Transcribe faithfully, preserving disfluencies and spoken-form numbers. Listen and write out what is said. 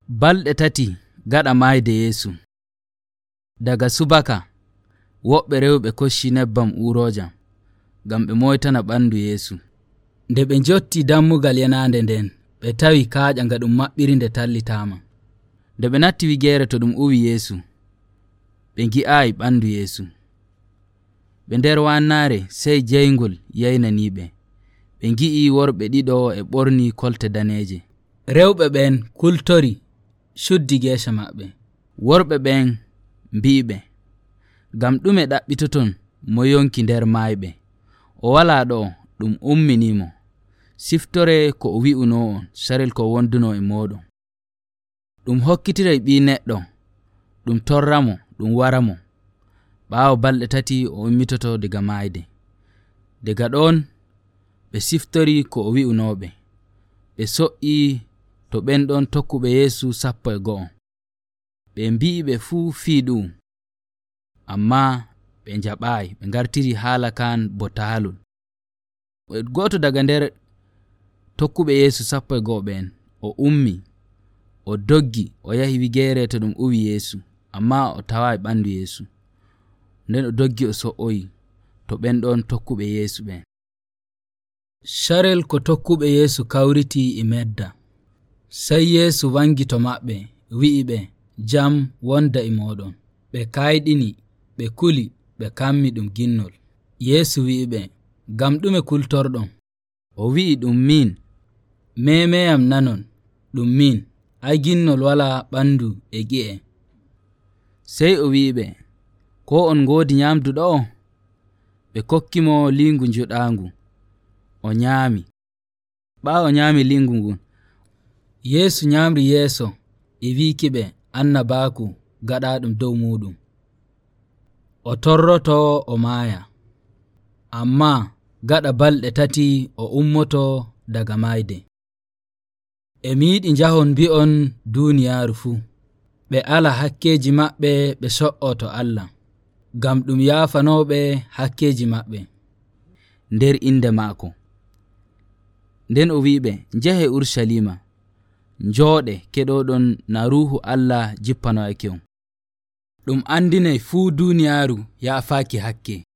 Balɗe tati gaɗa mayde Yeesu. Daga subaka woɓɓe rewɓe kocci nebbam urojam ngam ɓe moytana ɓandu Yeesu. Nde ɓe jotti dammugal yanande nden, ɓe tawi kaaƴa nga ɗum maɓɓiri nde tallitama. Nde ɓe natti wigeere to ɗum uwi Yeesu, ɓe ngi'aayi ɓandu Yeesu. Ɓe nder wannaare sey jeyngol yaynaniɓe. Ɓe ngi'i worɓe ɗiɗo e ɓorni kolte daneeje. Rewɓe ɓen kultori cuddi geesha maɓɓe. Worɓe ɓen mbi'ɓe, ngam ɗume ɗaɓɓitoton mo yonki nder mayɓe? O wala ɗo, ɗum umminimo. Siftore ko o wi'uno on, sarel ko wonduno e moɗon. Ɗum hokkitiray ɓi neɗɗo, ɗum torramo, ɗum waramo. Ɓaawo balɗe tati o ummitoto daga mayde. Daga ɗon ɓe siftori ko o wi'unoɓe. Ɓe so'i to ɓen ɗon tokkuɓe Yeesu sappo e go'o. Ɓe mbi'iɓe fuu fii ɗum, amma ɓe njaɓaayi. Ɓe ngartiri haala kan bo taalol. Goto daga nder tokkuɓe Yeesu sappo e go'o ɓen o ummi, o doggi, o yahi wigeere to ɗum uwi Yeesu, amma o tawaayi ɓandu Yeesu. Nden o doggi o so'oyi to ɓen ɗon tokkuɓe Yeesu ɓen. Sharel ko tokkuɓe Yeesu kawriti e medda. Sey Yeesu wangi to maɓɓe, wi'iɓe, jam wonda e moɗon. Ɓe kayɗini, ɓe kuli, ɓe kammi ɗum ginnol. Yeesu wi'iɓe, ngam ɗume kultorɗon? O wi'i ɗum min. Memeyam nanon, ɗum min. Ay ginnol wala ɓandu e gi'e. Sey o wi'iɓe, ko on ngoodi nyamdu ɗo? Ɓe kokkimo lingu njuɗangu. O nyaami. Ɓaawo nyaami lingu ngun, Yeesu nyamri yeeso e wiikiɓe annabaaku gaɗaɗum dow muɗum. O torroto o maaya. Amma gaɗa balɗe tati o ummoto daga mayde. E mi yiɗi njahon mbi'on duniyaaru fuu. Ɓe ala hakkeji maɓɓe ɓe so'o to Allah, ngam ɗum yaafanoɓe hakkeji maɓɓe nder inde maako. Nden o wi'iɓe, njahe Urshalima, njooɗe keɗoɗon na ruhu Allah jippanoyake on. Ɗum andinay fuu duniyaaru yaafaaki hakke.